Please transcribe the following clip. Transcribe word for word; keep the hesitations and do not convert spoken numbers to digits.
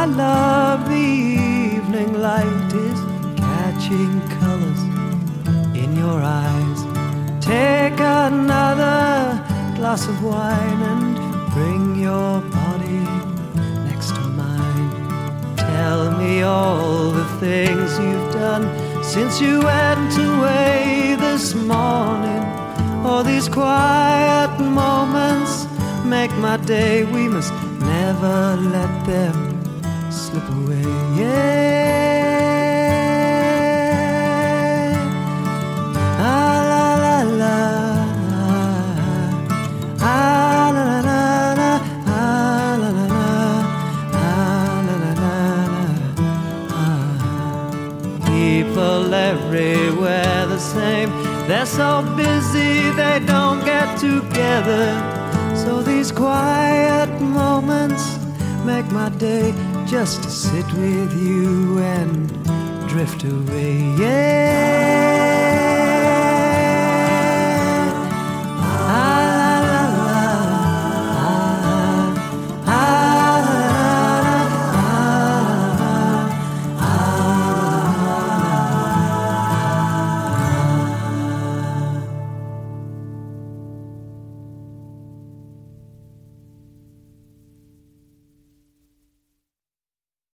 love the evening light is catching colors in your eyes. Take another glass of wine and bring your body next to mine. Tell me all the things you've done since you went away this morning. All these quiet moments make my day. We must never let them slip away. Yeah. Ah, la, la, la. Ah, la, la, la, la. Ah, la, la, la. Ah, la, la, la, la. Ah. People everywhere the same. They're so busy they don't get together. So these quiet moments make my day, just to sit with you and drift away. Yeah.